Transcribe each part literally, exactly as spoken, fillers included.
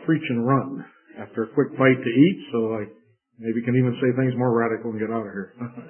preach and run after a quick bite to eat, so I maybe can even say things more radical and get out of here.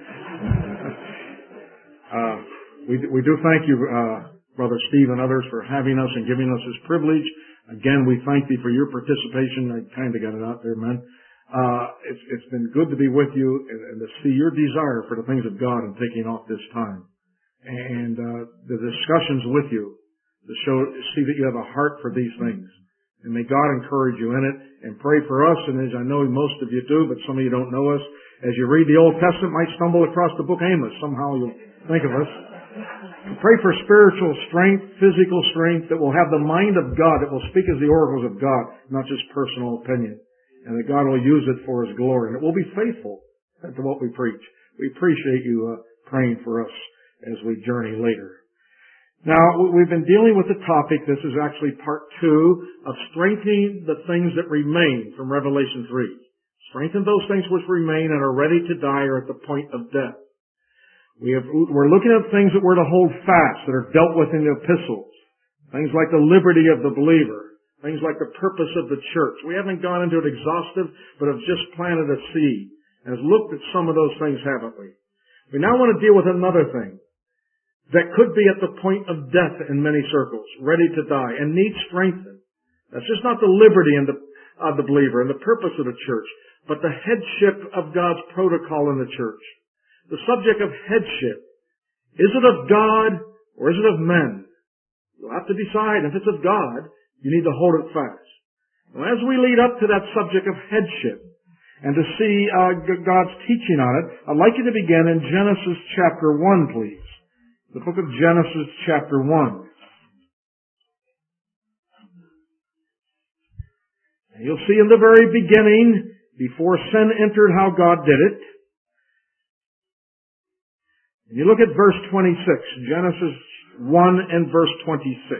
uh, we, we do thank you, uh, Brother Steve and others, for having us and giving us this privilege. Again, we thank thee for your participation. I kind of got it out there, man. Uh, it's, it's been good to be with you and, and to see your desire for the things of God and taking off this time. And uh, the discussions with you to show, see that you have a heart for these things. And may God encourage you in it, and pray for us. And as I know most of you do, but some of you don't know us, as you read the Old Testament, might stumble across the book Amos. Somehow you'll think of us. Pray for spiritual strength, physical strength, that will have the mind of God, that will speak as the oracles of God, not just personal opinion. And that God will use it for His glory. And it will be faithful to what we preach. We appreciate you uh, praying for us as we journey later. Now, we've been dealing with the topic, this is actually part two, of strengthening the things that remain from Revelation three. Strengthen those things which remain and are ready to die or at the point of death. We have, we're looking at things that we're to hold fast, that are dealt with in the epistles. Things like the liberty of the believer. Things like the purpose of the church. We haven't gone into it exhaustive, but have just planted a seed and have looked at some of those things, haven't we? We now want to deal with another thing that could be at the point of death in many circles, ready to die, and needs strengthened. That's just not the liberty and the, of the believer and the purpose of the church, but the headship of God's protocol in the church. The subject of headship. Is it of God or is it of men? You'll have to decide. If it's of God, you need to hold it fast. Now, as we lead up to that subject of headship and to see uh, God's teaching on it, I'd like you to begin in Genesis chapter one, please. The book of Genesis chapter one. And you'll see in the very beginning, before sin entered, how God did it. And you look at verse twenty-six, Genesis one and verse twenty-six.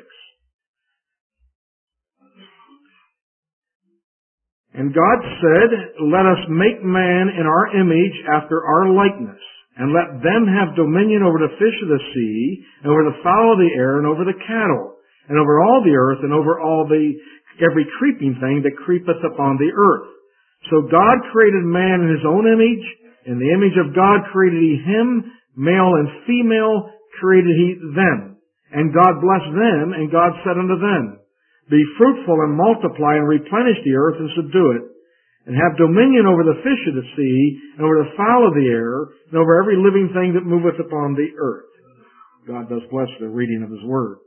And God said, let us make man in our image after our likeness, and let them have dominion over the fish of the sea, and over the fowl of the air, and over the cattle, and over all the earth, and over all the, every creeping thing that creepeth upon the earth. So God created man in His own image. In the image of God created He him, male and female created He them. And God blessed them, and God said unto them, be fruitful and multiply and replenish the earth and subdue it, and have dominion over the fish of the sea, and over the fowl of the air, and over every living thing that moveth upon the earth. God does bless the reading of His Word.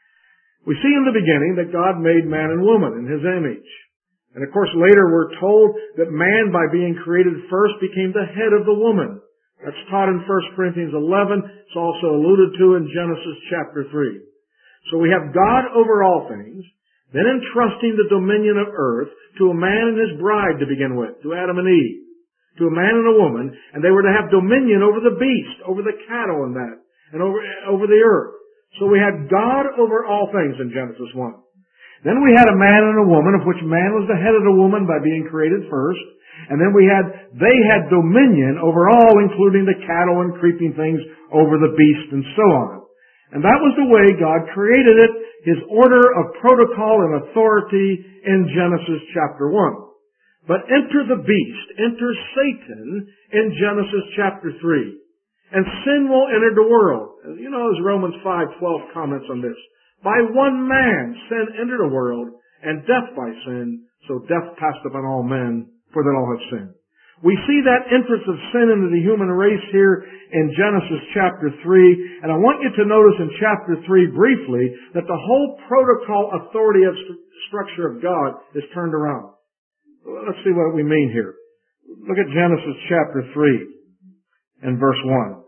We see in the beginning that God made man and woman in His image. And of course later we're told that man, by being created first, became the head of the woman. That's taught in First Corinthians eleven. It's also alluded to in Genesis chapter three. So we have God over all things, then entrusting the dominion of earth to a man and his bride to begin with, to Adam and Eve, to a man and a woman, and they were to have dominion over the beast, over the cattle and that, and over, over the earth. So we had God over all things in Genesis one. Then we had a man and a woman, of which man was the head of the woman by being created first. And then we had, they had dominion over all, including the cattle and creeping things, over the beast and so on. And that was the way God created it, His order of protocol and authority in Genesis chapter one. But enter the beast, enter Satan in Genesis chapter three. And sin will enter the world. You know, as Romans five twelve comments on this. By one man sin entered the world, and death by sin, so death passed upon all men, for that all have sinned. We see that entrance of sin into the human race here in Genesis chapter three, and I want you to notice in chapter three briefly that the whole protocol authority of st- structure of God is turned around. Let's see what we mean here. Look at Genesis chapter three and verse one.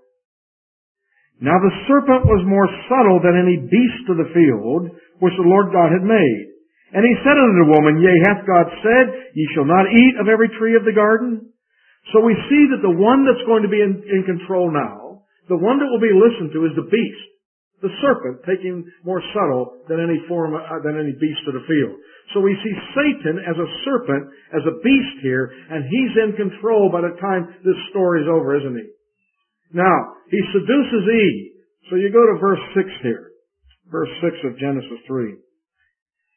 Now the serpent was more subtle than any beast of the field which the Lord God had made. And he said unto the woman, Yea, hath God said, Ye shall not eat of every tree of the garden? So we see that the one that's going to be in, in control now, the one that will be listened to is the beast. The serpent, taking more subtle than any form, uh, than any beast of the field. So we see Satan as a serpent, as a beast here, and he's in control by the time this story's over, isn't he? Now, he seduces Eve. So you go to verse six here. Verse six of Genesis three.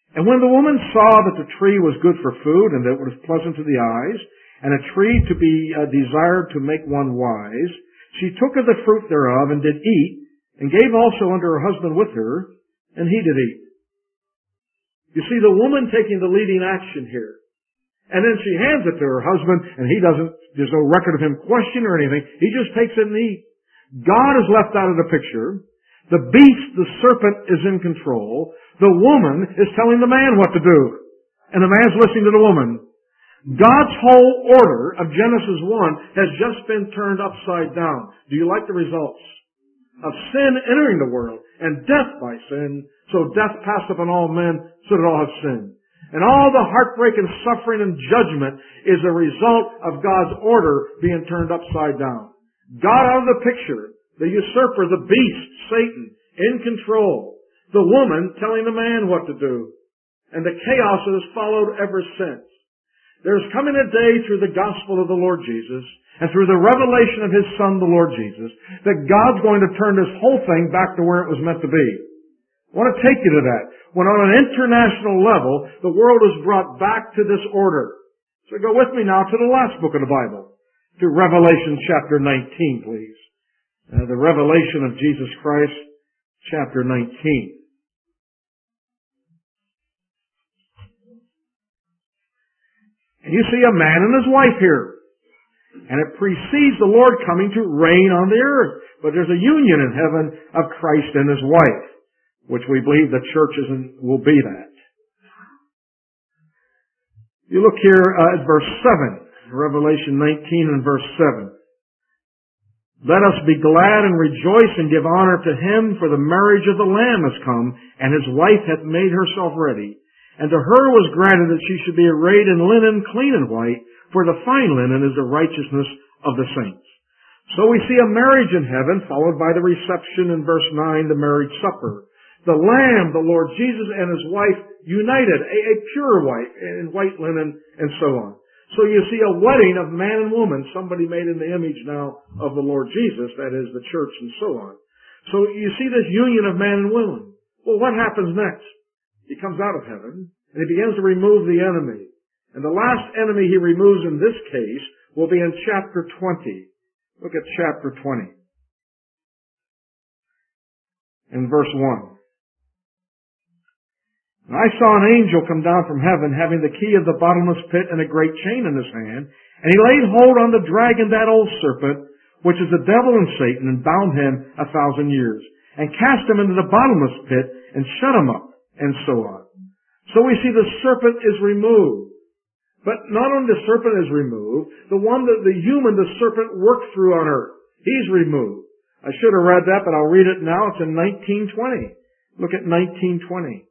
And when the woman saw that the tree was good for food, and that it was pleasant to the eyes, and a tree to be uh, desired to make one wise, she took of the fruit thereof, and did eat, and gave also unto her husband with her, and he did eat. You see the woman taking the leading action here. And then she hands it to her husband, and he doesn't, there's no record of him questioning or anything. He just takes it and eats. God is left out of the picture. The beast, the serpent, is in control. The woman is telling the man what to do. And the man's listening to the woman. God's whole order of Genesis one has just been turned upside down. Do you like the results? Of sin entering the world, and death by sin. So death passed upon all men, so that all have sinned. And all the heartbreak and suffering and judgment is a result of God's order being turned upside down. God out of the picture. The usurper, the beast, Satan, in control. The woman telling the man what to do. And the chaos that has followed ever since. There's coming a day through the gospel of the Lord Jesus, and through the revelation of His Son, the Lord Jesus, that God's going to turn this whole thing back to where it was meant to be. I want to take you to that. When on an international level, the world is brought back to this order. So go with me now to the last book of the Bible, to Revelation chapter nineteen, please. Uh, the revelation of Jesus Christ, chapter nineteen. And you see a man and his wife here. And it precedes the Lord coming to reign on the earth. But there's a union in heaven of Christ and His wife, which we believe the church is and will be that. You look here uh, at verse seven, Revelation nineteen and verse seven. Let us be glad and rejoice and give honor to Him, for the marriage of the Lamb is come, and His wife hath made herself ready. And to her was granted that she should be arrayed in linen clean and white, for the fine linen is the righteousness of the saints. So we see a marriage in heaven, followed by the reception in verse nine, the marriage supper. The Lamb, the Lord Jesus, and His wife united, a, a pure wife in white linen, and so on. So you see a wedding of man and woman, somebody made in the image now of the Lord Jesus, that is the church, and so on. So you see this union of man and woman. Well, what happens next? He comes out of heaven, and He begins to remove the enemy. And the last enemy He removes in this case will be in chapter twenty. Look at chapter twenty. In verse one. And I saw an angel come down from heaven, having the key of the bottomless pit and a great chain in his hand. And he laid hold on the dragon, that old serpent, which is the devil and Satan, and bound him a thousand years, and cast him into the bottomless pit, and shut him up, and so on. So we see the serpent is removed. But not only the serpent is removed, the one that the human, the serpent worked through on earth, he's removed. I should have read that, but I'll read it now. It's in nineteen twenty. Look at nineteen twenty.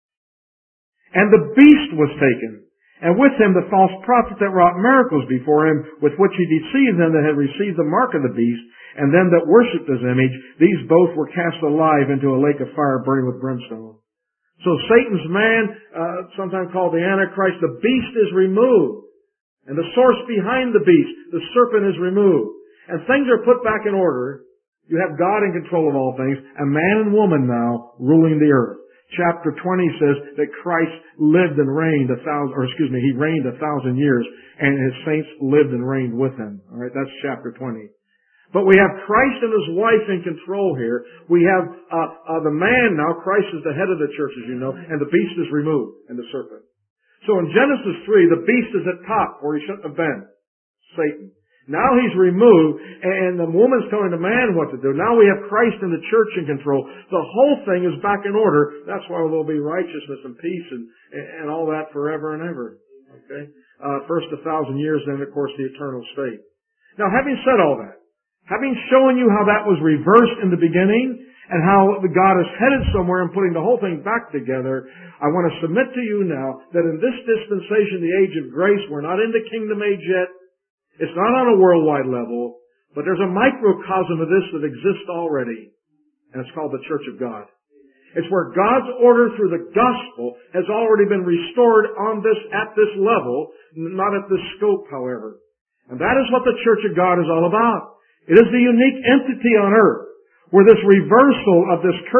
And the beast was taken, and with him the false prophet that wrought miracles before him, with which he deceived them that had received the mark of the beast, and them that worshipped his image. These both were cast alive into a lake of fire burning with brimstone. So Satan's man, uh, sometimes called the Antichrist, the beast is removed. And the source behind the beast, the serpent, is removed. And things are put back in order. You have God in control of all things, a man and woman now ruling the earth. Chapter twenty says that Christ lived and reigned a thousand, or excuse me, He reigned a thousand years, and His saints lived and reigned with Him. All right, that's chapter twenty. But we have Christ and His wife in control here. We have uh, uh, the man now. Christ is the head of the church, as you know, and the beast is removed, and the serpent. So in Genesis three, the beast is at top, where he shouldn't have been, Satan. Now he's removed, and the woman's telling the man what to do. Now we have Christ and the church in control. The whole thing is back in order. That's why there'll be righteousness and peace and, and all that forever and ever. Okay? Uh, first a thousand years, then of course the eternal state. Now having said all that, having shown you how that was reversed in the beginning, and how God is headed somewhere and putting the whole thing back together, I want to submit to you now that in this dispensation, the age of grace, we're not in the kingdom age yet. It's not on a worldwide level, but there's a microcosm of this that exists already, and it's called the Church of God. It's where God's order through the gospel has already been restored on this, at this level, not at this scope, however. And that is what the Church of God is all about. It is the unique entity on earth where this reversal of this curse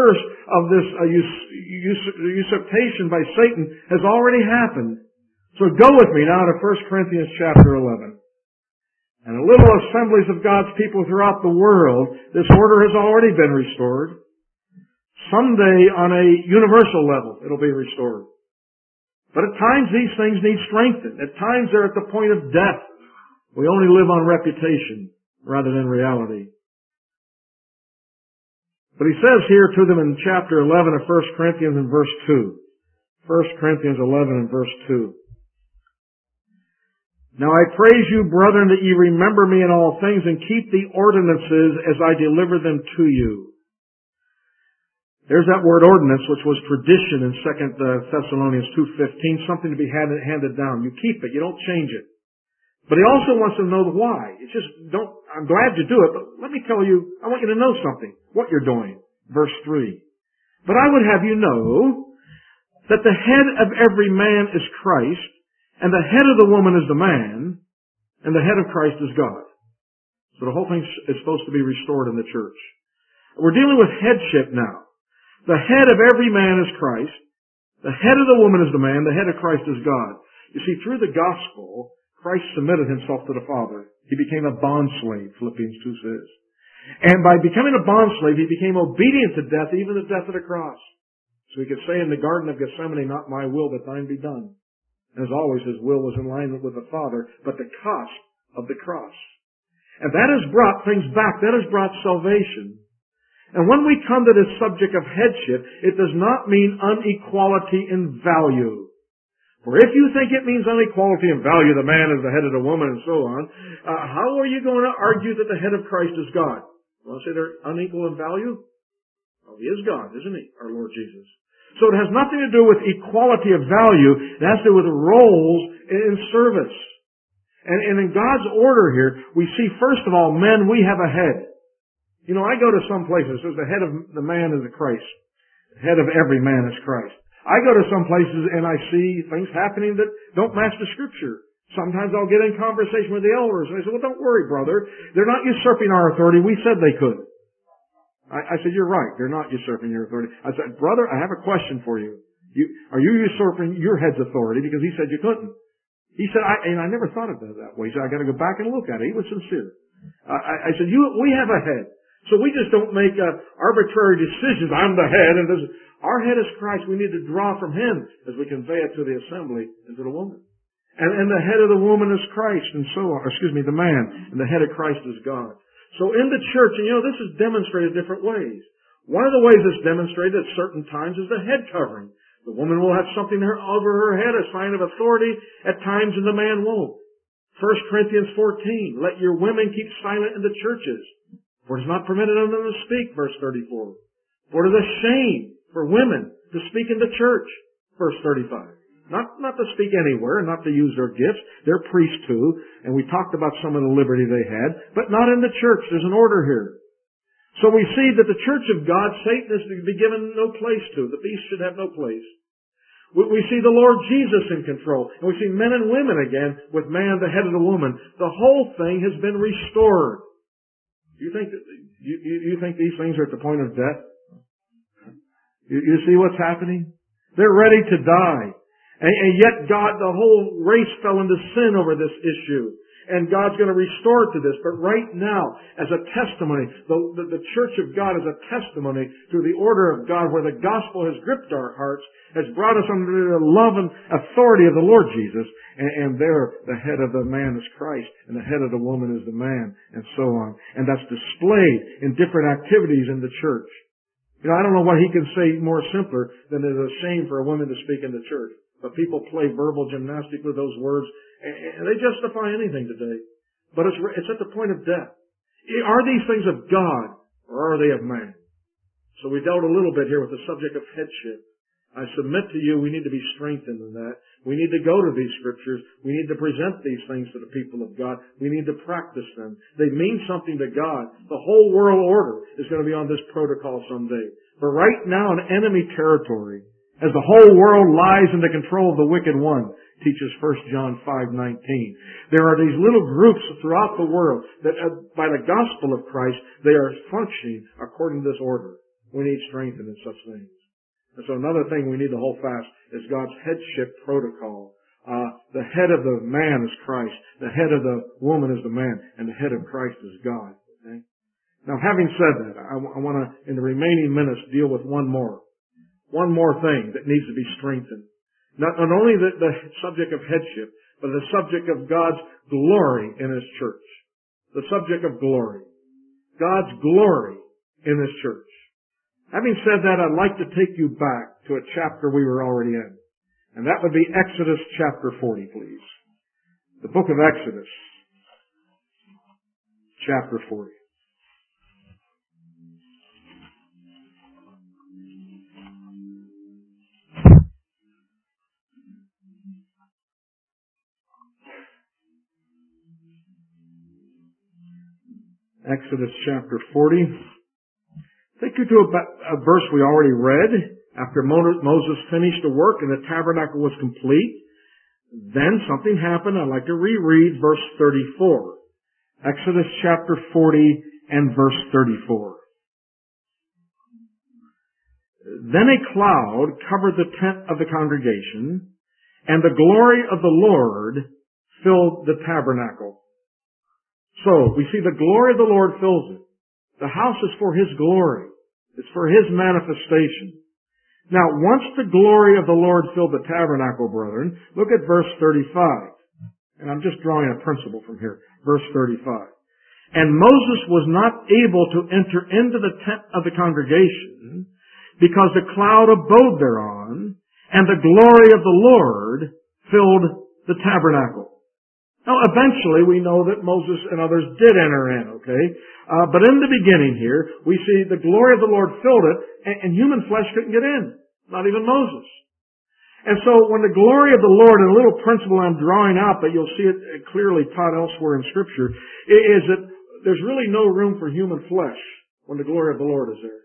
of this uh, us- us- usurpation by Satan has already happened. So go with me now to First Corinthians chapter eleven. And in little assemblies of God's people throughout the world, this order has already been restored. Someday on a universal level, it'll be restored. But at times these things need strengthened. At times they're at the point of death. We only live on reputation rather than reality. But he says here to them in chapter eleven of First Corinthians in verse two. First Corinthians eleven and verse two. Now I praise you, brethren, that ye remember me in all things and keep the ordinances as I deliver them to you. There's that word ordinance, which was tradition in Second Thessalonians two fifteen, something to be handed, handed down. You keep it, you don't change it. But he also wants to know the why. It's just, don't, I'm glad you do it, but let me tell you, I want you to know something, what you're doing. Verse three. But I would have you know that the head of every man is Christ, and the head of the woman is the man, and the head of Christ is God. So the whole thing is supposed to be restored in the church. We're dealing with headship now. The head of every man is Christ. The head of the woman is the man. The head of Christ is God. You see, through the gospel, Christ submitted himself to the Father. He became a bondslave, Philippians two says. And by becoming a bondslave, he became obedient to death, even the death of the cross. So he could say in the Garden of Gethsemane, not my will, but thine be done. As always, his will was in line with the Father, but the cost of the cross. And that has brought things back. That has brought salvation. And when we come to this subject of headship, it does not mean unequality in value. For if you think it means unequality in value, the man is the head of the woman and so on, uh, how are you going to argue that the head of Christ is God? You want to say they're unequal in value? Well, he is God, isn't he? Our Lord Jesus. So it has nothing to do with equality of value. It has to do with roles in service. And, and in God's order here, we see, first of all, men, we have a head. You know, I go to some places, it says the head of the man is a Christ. The head of every man is Christ. I go to some places and I see things happening that don't match the Scripture. Sometimes I'll get in conversation with the elders and they say, well, don't worry, brother. They're not usurping our authority. We said they could. I, I said, you're right. They're not usurping your authority. I said, brother, I have a question for you. You are you usurping your head's authority because he said you couldn't? He said, I, and I never thought of it that way. He said, I got to go back and look at it. He was sincere. I, I, I said, you, we have a head. So we just don't make uh, arbitrary decisions. I'm the head. And this, our head is Christ. We need to draw from him as we convey it to the assembly and to the woman. And, and the head of the woman is Christ and so on. Or excuse me, the man. And the head of Christ is God. So in the church, and you know, this is demonstrated different ways. One of the ways it's demonstrated at certain times is the head covering. The woman will have something over her head, a sign of authority, at times, and the man won't. First Corinthians fourteen, let your women keep silent in the churches, for it is not permitted unto them to speak, verse thirty-four. For it is a shame for women to speak in the church, verse thirty-five. Not, not to speak anywhere, not to use their gifts. They're priests too, and we talked about some of the liberty they had, but not in the church. There's an order here. So we see that the church of God, Satan is to be given no place to. The beast should have no place. We, we see the Lord Jesus in control, and we see men and women again, with man the head of the woman. The whole thing has been restored. You think that, you, you, you think these things are at the point of death? You, you see what's happening? They're ready to die. And, and yet God, the whole race fell into sin over this issue. And God's going to restore it to this. But right now, as a testimony, the, the, the church of God is a testimony to the order of God where the gospel has gripped our hearts, has brought us under the love and authority of the Lord Jesus. And, and there, the head of the man is Christ, and the head of the woman is the man, and so on. And that's displayed in different activities in the church. You know, I don't know what he can say more simpler than it's a shame for a woman to speak in the church. But people play verbal gymnastics with those words, and they justify anything today. But it's, it's at the point of death. Are these things of God, or are they of man? So we dealt a little bit here with the subject of headship. I submit to you, we need to be strengthened in that. We need to go to these scriptures. We need to present these things to the people of God. We need to practice them. They mean something to God. The whole world order is going to be on this protocol someday. But right now in enemy territory, as the whole world lies in the control of the wicked one, teaches First John five nineteen. There are these little groups throughout the world that, uh, by the gospel of Christ, they are functioning according to this order. We need strengthened in such things. And so another thing we need to hold fast is God's headship protocol. Uh, the head of the man is Christ. The head of the woman is the man. And the head of Christ is God. Okay? Now, having said that, I, w- I want to, in the remaining minutes, deal with one more. One more thing that needs to be strengthened. Not, not only the, the subject of headship, but the subject of God's glory in His church. The subject of glory. God's glory in His church. Having said that, I'd like to take you back to a chapter we were already in. And that would be Exodus chapter forty, please. The book of Exodus, chapter forty. Exodus chapter forty. Take you to a, a verse we already read. After Moses finished the work and the tabernacle was complete, then something happened. I'd like to reread verse thirty-four. Exodus chapter forty and verse thirty-four. Then a cloud covered the tent of the congregation, and the glory of the Lord filled the tabernacle. So, we see the glory of the Lord fills it. The house is for His glory. It's for His manifestation. Now, once the glory of the Lord filled the tabernacle, brethren, look at verse thirty-five. And I'm just drawing a principle from here. Verse thirty-five. And Moses was not able to enter into the tent of the congregation because the cloud abode thereon, and the glory of the Lord filled the tabernacle. Now, eventually, we know that Moses and others did enter in, okay? Uh, but in the beginning here, we see the glory of the Lord filled it, and, and human flesh couldn't get in. Not even Moses. And so, when the glory of the Lord, and a little principle I'm drawing out, but you'll see it clearly taught elsewhere in Scripture, is that there's really no room for human flesh when the glory of the Lord is there.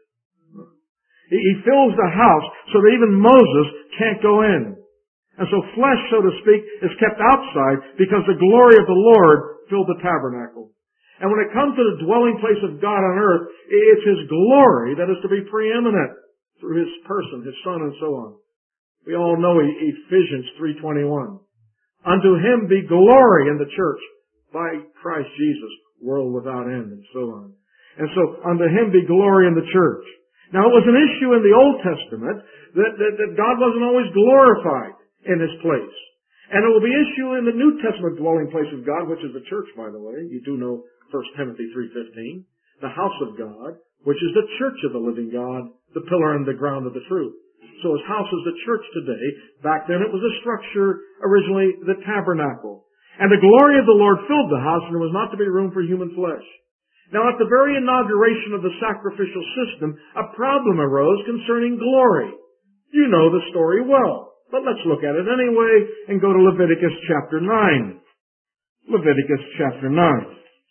He, he fills the house so that even Moses can't go in. And so flesh, so to speak, is kept outside because the glory of the Lord filled the tabernacle. And when it comes to the dwelling place of God on earth, it's His glory that is to be preeminent through His person, His Son, and so on. We all know Ephesians three twenty-one. Unto Him be glory in the church by Christ Jesus, world without end, and so on. And so, unto Him be glory in the church. Now, it was an issue in the Old Testament that, that, that God wasn't always glorified in His place. And it will be issue in the New Testament dwelling place of God, which is the church, by the way. You do know First Timothy three fifteen. The house of God, which is the church of the living God, the pillar and the ground of the truth. So His house is the church today. Back then it was a structure, originally the tabernacle. And the glory of the Lord filled the house, and there was not to be room for human flesh. Now, at the very inauguration of the sacrificial system, a problem arose concerning glory. You know the story well. But let's look at it anyway and go to Leviticus chapter nine. Leviticus chapter nine.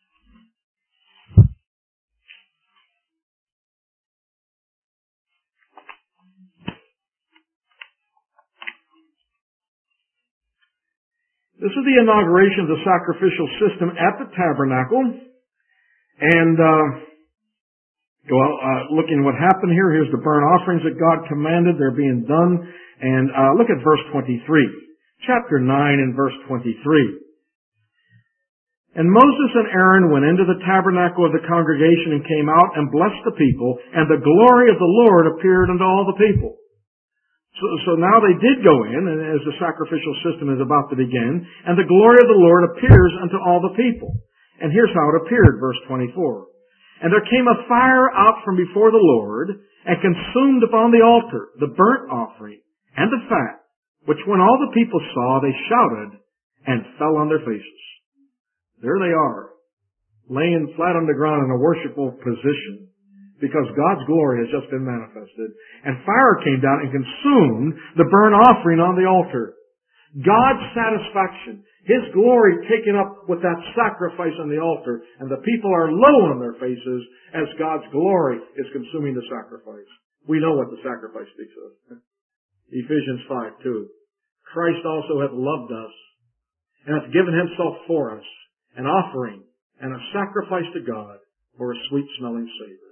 This is the inauguration of the sacrificial system at the tabernacle. And, uh, well, uh, looking at what happened here, here's the burnt offerings that God commanded. They're being done. And uh, look at verse twenty-three. Chapter nine and verse twenty-three. And Moses and Aaron went into the tabernacle of the congregation and came out and blessed the people, and the glory of the Lord appeared unto all the people. So, so now they did go in, and as the sacrificial system is about to begin, and the glory of the Lord appears unto all the people. And here's how it appeared, verse twenty-four. And there came a fire out from before the Lord, and consumed upon the altar the burnt offering and the fat, which when all the people saw, they shouted and fell on their faces. There they are, laying flat on the ground in a worshipful position, because God's glory has just been manifested. And fire came down and consumed the burnt offering on the altar. God's satisfaction, His glory taken up with that sacrifice on the altar, and the people are low on their faces as God's glory is consuming the sacrifice. We know what the sacrifice speaks of. Ephesians five two. Christ also hath loved us, and hath given Himself for us, an offering and a sacrifice to God for a sweet-smelling savor.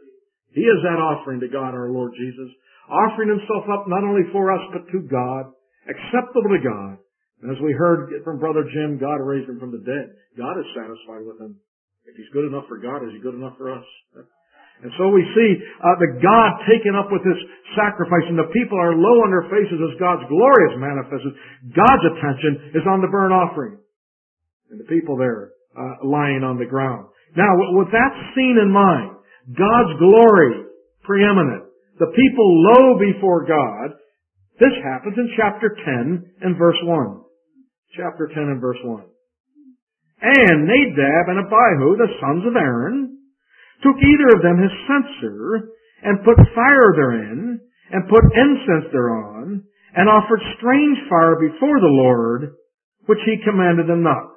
He is that offering to God, our Lord Jesus, offering himself up not only for us, but to God, acceptable to God. And as we heard from Brother Jim, God raised him from the dead. God is satisfied with him. If he's good enough for God, is he good enough for us? And so we see uh, the God taken up with this sacrifice, and the people are low on their faces as God's glory is manifested. God's attention is on the burnt offering, and the people there uh, lying on the ground. Now, with that scene in mind, God's glory preeminent, the people low before God, this happens in chapter ten and verse one. Chapter ten and verse one. And Nadab and Abihu, the sons of Aaron, took either of them his censer, and put fire therein, and put incense thereon, and offered strange fire before the Lord, which he commanded them not.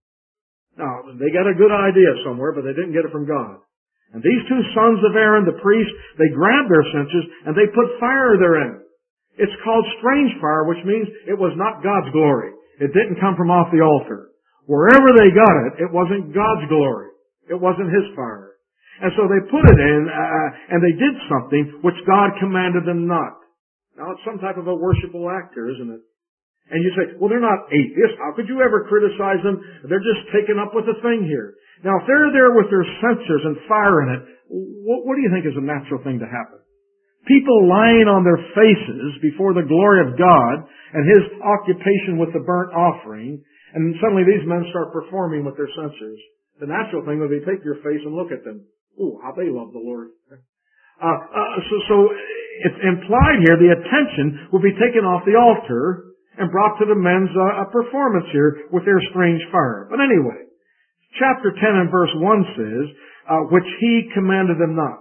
Now, they got a good idea somewhere, but they didn't get it from God. And these two sons of Aaron, the priest, they grabbed their censers, and they put fire therein. It's called strange fire, which means it was not God's glory. It didn't come from off the altar. Wherever they got it, it wasn't God's glory. It wasn't His fire. And so they put it in, uh, and they did something which God commanded them not. Now, it's some type of a worshipful act here, isn't it? And you say, well, they're not atheists. How could you ever criticize them? They're just taken up with the thing here. Now, if they're there with their censers and fire in it, what, what do you think is a natural thing to happen? People lying on their faces before the glory of God and His occupation with the burnt offering, and suddenly these men start performing with their censers. The natural thing would be take your face and look at them. Ooh, how they love the Lord. Uh, uh, so, so it's implied here the attention will be taken off the altar and brought to the men's uh, performance here with their strange fire. But anyway, chapter ten and verse one says, uh, which He commanded them not.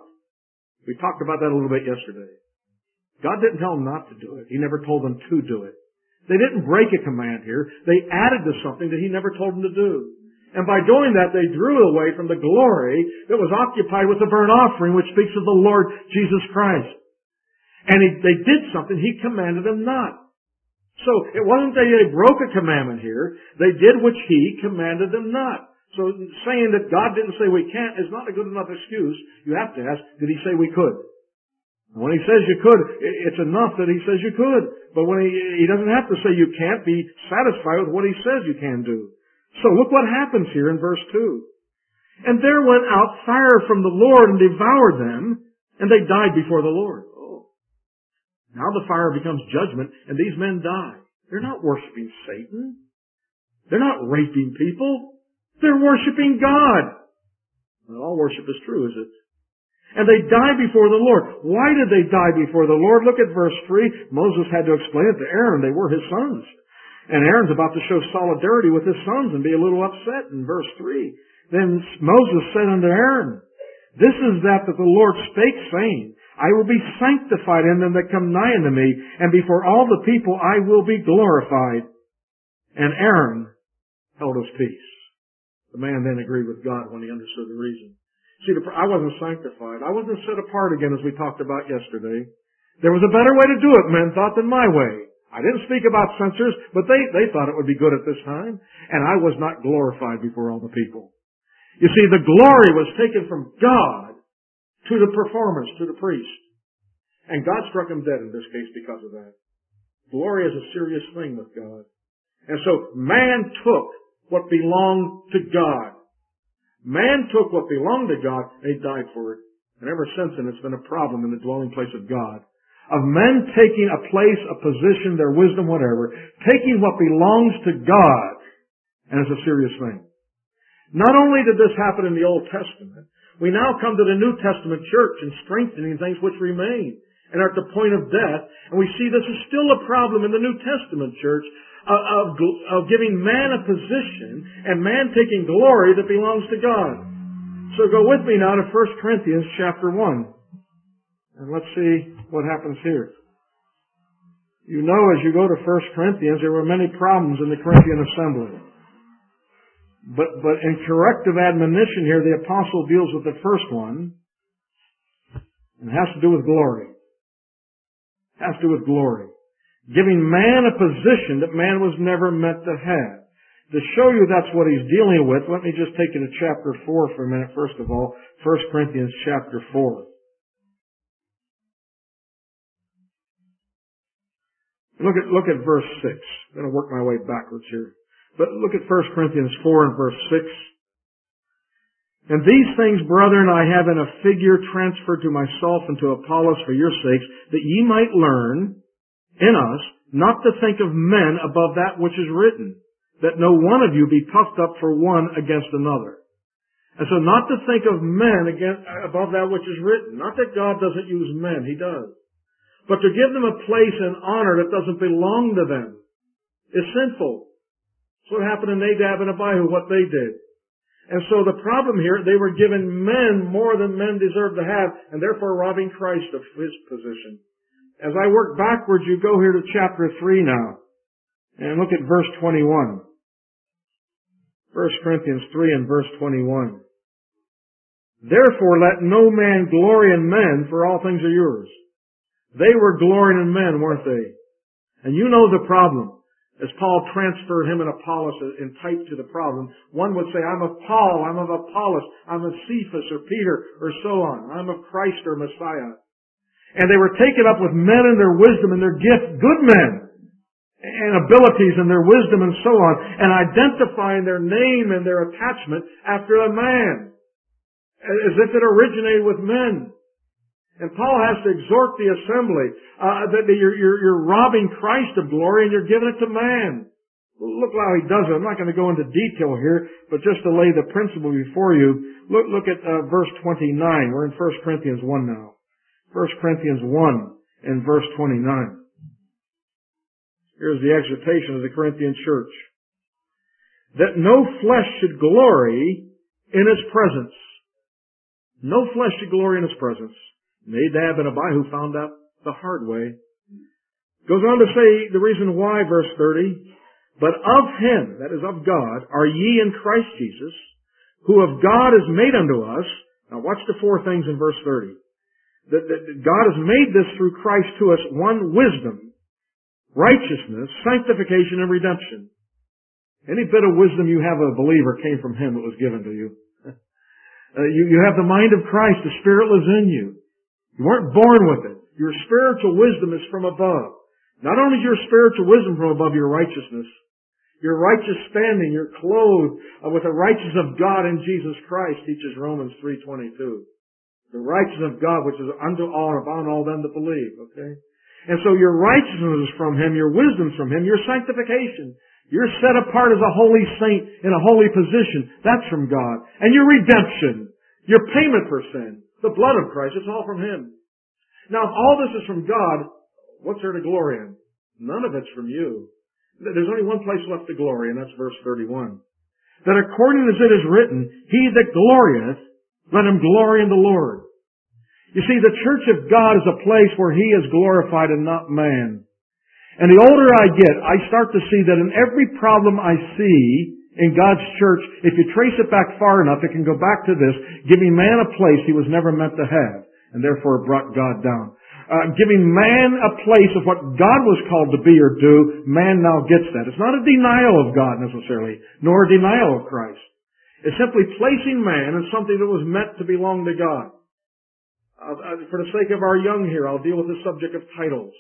We talked about that a little bit yesterday. God didn't tell them not to do it. He never told them to do it. They didn't break a command here. They added to something that He never told them to do. And by doing that, they drew away from the glory that was occupied with the burnt offering, which speaks of the Lord Jesus Christ. And he, they did something He commanded them not. So it wasn't that they broke a commandment here. They did which He commanded them not. So saying that God didn't say we can't is not a good enough excuse. You have to ask, did He say we could? And when He says you could, it's enough that He says you could. But when He, he doesn't have to say you can't, be satisfied with what He says you can do. So look what happens here in verse two. And there went out fire from the Lord and devoured them, and they died before the Lord. Oh. Now the fire becomes judgment, and these men die. They're not worshiping Satan. They're not raping people. They're worshiping God. Well, all worship is true, is it? And they die before the Lord. Why did they die before the Lord? Look at verse three. Moses had to explain it to Aaron. They were his sons. And Aaron's about to show solidarity with his sons and be a little upset in verse three. Then Moses said unto Aaron, this is that that the Lord spake, saying, I will be sanctified in them that come nigh unto me, and before all the people I will be glorified. And Aaron held his peace. The man then agreed with God when he understood the reason. See, I wasn't sanctified. I wasn't set apart again, as we talked about yesterday. There was a better way to do it, men thought, than my way. I didn't speak about censers, but they, they thought it would be good at this time. And I was not glorified before all the people. You see, the glory was taken from God to the performance, to the priest. And God struck him dead in this case because of that. Glory is a serious thing with God. And so man took what belonged to God. Man took what belonged to God and he died for it. And ever since then it's been a problem in the dwelling place of God. Of men taking a place, a position, their wisdom, whatever, taking what belongs to God, and it's a serious thing. Not only did this happen in the Old Testament, we now come to the New Testament church and strengthening things which remain and are at the point of death, and we see this is still a problem in the New Testament church of, of, of giving man a position and man taking glory that belongs to God. So go with me now to First Corinthians chapter one. And let's see what happens here. You know, as you go to First Corinthians, there were many problems in the Corinthian assembly. But, but in corrective admonition here, the apostle deals with the first one. And it has to do with glory. It has to do with glory. Giving man a position that man was never meant to have. To show you that's what he's dealing with, let me just take you to chapter four for a minute, first of all. First Corinthians chapter four. Look at, look at verse six. I'm going to work my way backwards here. But look at First Corinthians four and verse six. And these things, brethren, I have in a figure transferred to myself and to Apollos for your sakes, that ye might learn in us not to think of men above that which is written, that no one of you be puffed up for one against another. And so not to think of men against, above that which is written. Not that God doesn't use men, He does. But to give them a place and honor that doesn't belong to them is sinful. That's what happened to Nadab and Abihu, what they did. And so the problem here, they were given men more than men deserved to have, and therefore robbing Christ of His position. As I work backwards, you go here to chapter three now, and look at verse twenty-one. First Corinthians three and verse twenty-one. Therefore let no man glory in men, for all things are yours. They were glorying in men, weren't they? And you know the problem. As Paul transferred him and Apollos in type to the problem, one would say, I'm of Paul, I'm of Apollos, I'm of Cephas or Peter or so on. I'm of Christ or Messiah. And they were taken up with men and their wisdom and their gift, good men, and abilities and their wisdom and so on, and identifying their name and their attachment after a man, as if it originated with men. And Paul has to exhort the assembly uh, that you're, you're, you're robbing Christ of glory and you're giving it to man. Look how he does it. I'm not going to go into detail here, but just to lay the principle before you, look, look at uh, verse twenty-nine. We're in First Corinthians one now. First Corinthians one and verse twenty-nine. Here's the exhortation of the Corinthian church. That no flesh should glory in his presence. No flesh should glory in his presence. Nadab and Abihu found out the hard way. Goes on to say the reason why, verse thirty, but of him, that is of God, are ye in Christ Jesus, who of God is made unto us. Now watch the four things in verse thirty. That, that God has made this through Christ to us, one, wisdom, righteousness, sanctification, and redemption. Any bit of wisdom you have of a believer came from Him that was given to you. uh, you. You have the mind of Christ, the Spirit lives in you. You weren't born with it. Your spiritual wisdom is from above. Not only is your spiritual wisdom from above your righteousness, your righteous standing, you're clothed with the righteousness of God in Jesus Christ, teaches Romans three twenty-two. The righteousness of God, which is unto all and upon all them that believe, okay? And so your righteousness is from Him, your wisdom's from Him, your sanctification. You're set apart as a holy saint in a holy position. That's from God. And your redemption, your payment for sin, the blood of Christ, it's all from Him. Now, if all this is from God, what's there to glory in? None of it's from you. There's only one place left to glory, and that's verse thirty-one. That according as it is written, he that glorieth, let him glory in the Lord. You see, the church of God is a place where He is glorified and not man. And the older I get, I start to see that in every problem I see in God's church, if you trace it back far enough, it can go back to this: giving man a place he was never meant to have, and therefore brought God down. Uh, giving man a place of what God was called to be or do, man now gets that. It's not a denial of God necessarily, nor a denial of Christ. It's simply placing man in something that was meant to belong to God. Uh, for the sake of our young here, I'll deal with the subject of titles.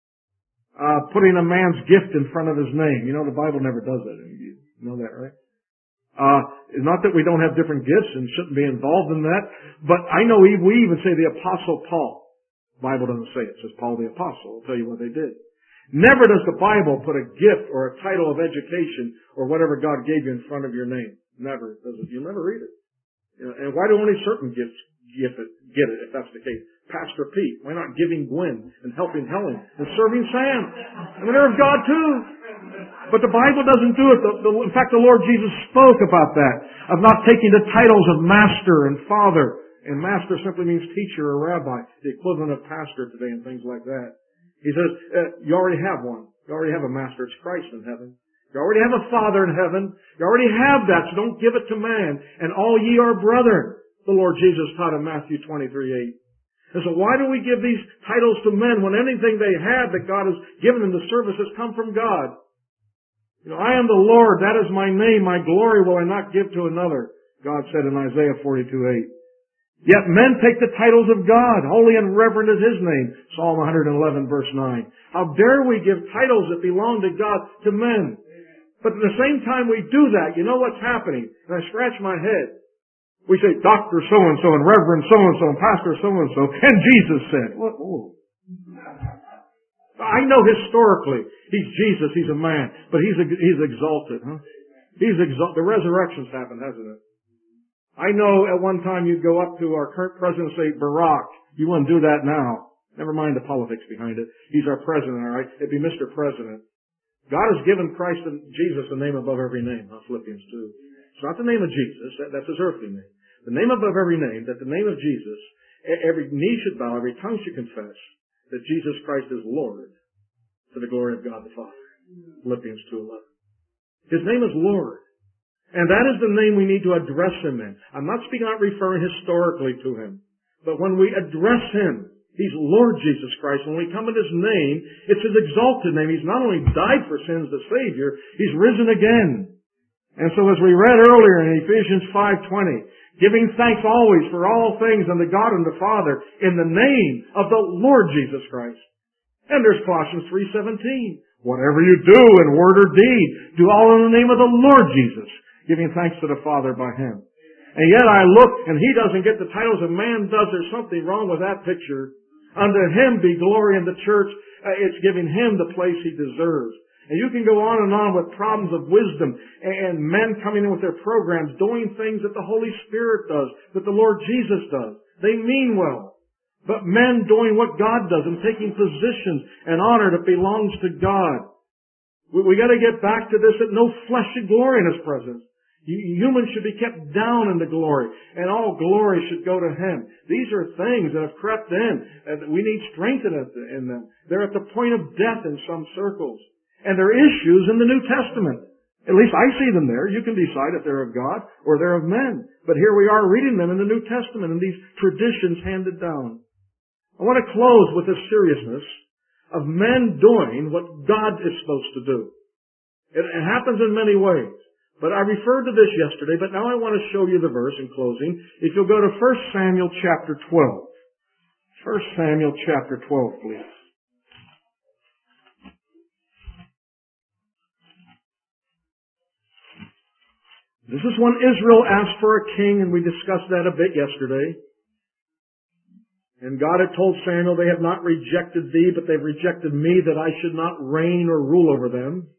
Uh, putting a man's gift in front of his name. You know, the Bible never does that. You know that, right? Uh, not that we don't have different gifts and shouldn't be involved in that, but I know we even say the Apostle Paul. The Bible doesn't say it. It says Paul the Apostle. I'll tell you what they did. Never does the Bible put a gift or a title of education or whatever God gave you in front of your name. Never does it. You'll never read it. You know, and why do only certain gifts get it, get it, if that's the case? Pastor Pete, why not giving Gwen and helping Helen and serving Sam? I mean, they're of God too. But the Bible doesn't do it. The, the, in fact, the Lord Jesus spoke about that, of not taking the titles of master and father. And master simply means teacher or rabbi, the equivalent of pastor today and things like that. He says, uh, you already have one. You already have a master. It's Christ in heaven. You already have a father in heaven. You already have that, so don't give it to man. And all ye are brethren, the Lord Jesus taught in Matthew twenty-three eight. And so why do we give these titles to men when anything they have that God has given them to service has come from God? You know, I am the Lord, that is my name, my glory will I not give to another, God said in Isaiah forty-two eight. Yet men take the titles of God. Holy and reverend is His name. Psalm one eleven verse nine. How dare we give titles that belong to God to men? But at the same time we do that, you know what's happening? And I scratch my head. We say, Doctor so-and-so and Reverend so-and-so and Pastor so-and-so, and Jesus said. What? Oh. I know historically, He's Jesus, He's a man, but He's He's exalted, huh? He's exalted. The resurrection's happened, hasn't it? I know at one time you'd go up to our current president and say, Barack. You wouldn't do that now. Never mind the politics behind it. He's our president, all right? It'd be Mister President. God has given Christ and Jesus a name above every name, huh? Philippians two. It's not the name of Jesus. That, that's His earthly name. The name above every name, that the name of Jesus, every knee should bow, every tongue should confess that Jesus Christ is Lord to the glory of God the Father. Philippians two eleven. His name is Lord. And that is the name we need to address Him in. I'm not speaking, not referring historically to Him. But when we address Him, He's Lord Jesus Christ. When we come in His name, it's His exalted name. He's not only died for sins, the Savior, He's risen again. And so as we read earlier in Ephesians five twenty, giving thanks always for all things unto God and the Father in the name of the Lord Jesus Christ. And there's Colossians three seventeen. Whatever you do in word or deed, do all in the name of the Lord Jesus, giving thanks to the Father by Him. And yet I look, and He doesn't get the titles a man does. There's something wrong with that picture. Unto Him be glory in the church. Uh, it's giving Him the place He deserves. And you can go on and on with problems of wisdom and men coming in with their programs, doing things that the Holy Spirit does, that the Lord Jesus does. They mean well. But men doing what God does and taking positions and honor that belongs to God. We, we got to get back to this, that no flesh should glory in His presence. Humans should be kept down in the glory, and all glory should go to Him. These are things that have crept in, and we need strength in them. They're at the point of death in some circles. And they're issues in the New Testament. At least I see them there. You can decide if they're of God or they're of men. But here we are reading them in the New Testament and these traditions handed down. I want to close with the seriousness of men doing what God is supposed to do. It, it happens in many ways. But I referred to this yesterday, but now I want to show you the verse in closing. If you'll go to First Samuel chapter twelve. First Samuel chapter twelve, please. This is when Israel asked for a king, and we discussed that a bit yesterday. And God had told Samuel, they have not rejected thee, but they've rejected me, that I should not reign or rule over them.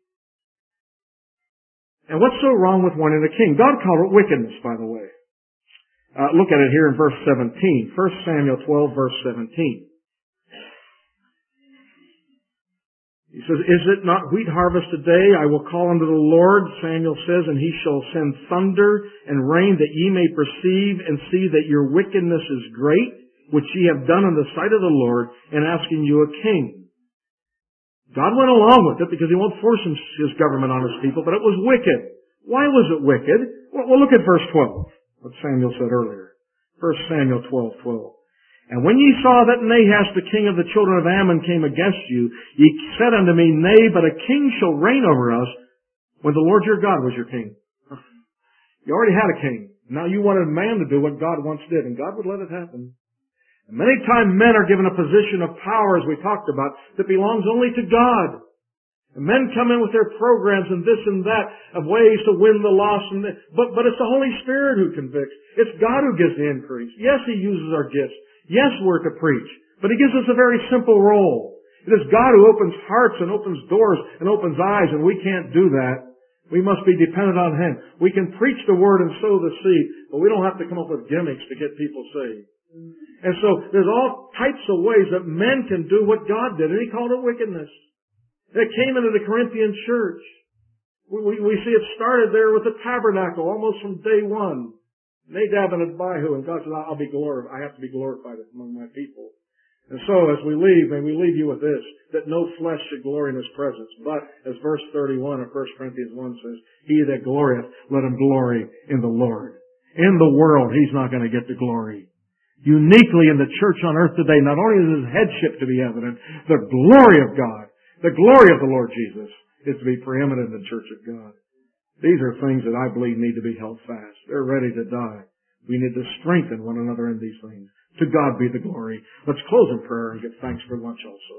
And what's so wrong with wanting a king? God called it wickedness, by the way. Uh, look at it here in verse seventeen. First Samuel twelve, verse seventeen. He says, is it not wheat harvest today? I will call unto the Lord, Samuel says, and He shall send thunder and rain, that ye may perceive and see that your wickedness is great, which ye have done in the sight of the Lord, in asking you a king. God went along with it because He won't force His government on His people, but it was wicked. Why was it wicked? Well, well look at verse twelve, what Samuel said earlier. First Samuel twelve, twelve. And when ye saw that Nahash, the king of the children of Ammon, came against you, ye said unto me, Nay, but a king shall reign over us, when the Lord your God was your king. You already had a king. Now you wanted man to do what God once did, and God would let it happen. And many times men are given a position of power, as we talked about, that belongs only to God. And men come in with their programs and this and that of ways to win the lost, and the, but, but it's the Holy Spirit who convicts. It's God who gives the increase. Yes, He uses our gifts. Yes, we're to preach, but He gives us a very simple role. It is God who opens hearts and opens doors and opens eyes, and we can't do that. We must be dependent on Him. We can preach the Word and sow the seed, but we don't have to come up with gimmicks to get people saved. And so there's all types of ways that men can do what God did, and He called it wickedness. And it came into the Corinthian church. We, we, we see it started there with the tabernacle, almost from day one. Nadab and Abihu, and God said, I'll be glorified. I have to be glorified among my people. And so, as we leave, may we leave you with this, that no flesh should glory in His presence. But, as verse thirty-one of First Corinthians one says, He that glorieth, let him glory in the Lord. In the world, he's not going to get the glory. Uniquely in the church on earth today, not only is His headship to be evident, the glory of God, the glory of the Lord Jesus, is to be preeminent in the church of God. These are things that I believe need to be held fast. They're ready to die. We need to strengthen one another in these things. To God be the glory. Let's close in prayer and give thanks for lunch also.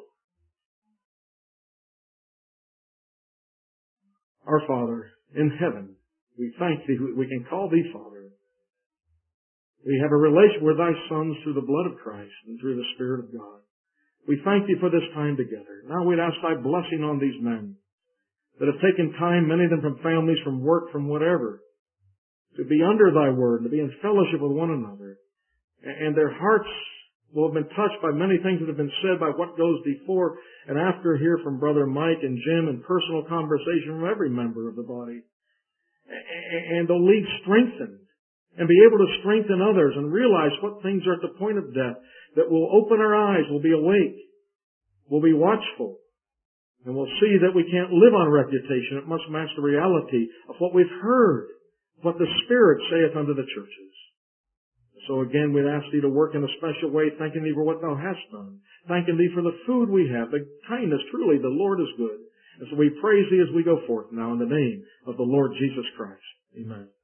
Our Father in heaven, we thank Thee. We can call Thee Father. We have a relation with Thy sons through the blood of Christ and through the Spirit of God. We thank Thee for this time together. Now we'd ask Thy blessing on these men that have taken time, many of them from families, from work, from whatever, to be under Thy word, to be in fellowship with one another. And their hearts will have been touched by many things that have been said, by what goes before and after here from Brother Mike and Jim, and personal conversation from every member of the body. And they'll leave strengthened and be able to strengthen others and realize what things are at the point of death, that will open our eyes, will be awake, will be watchful, and we'll see that we can't live on reputation. It must match the reality of what we've heard, what the Spirit saith unto the churches. So again, we'd ask Thee to work in a special way, thanking Thee for what Thou hast done, thanking Thee for the food we have, the kindness. Truly, the Lord is good. And so we praise Thee as we go forth now in the name of the Lord Jesus Christ. Amen.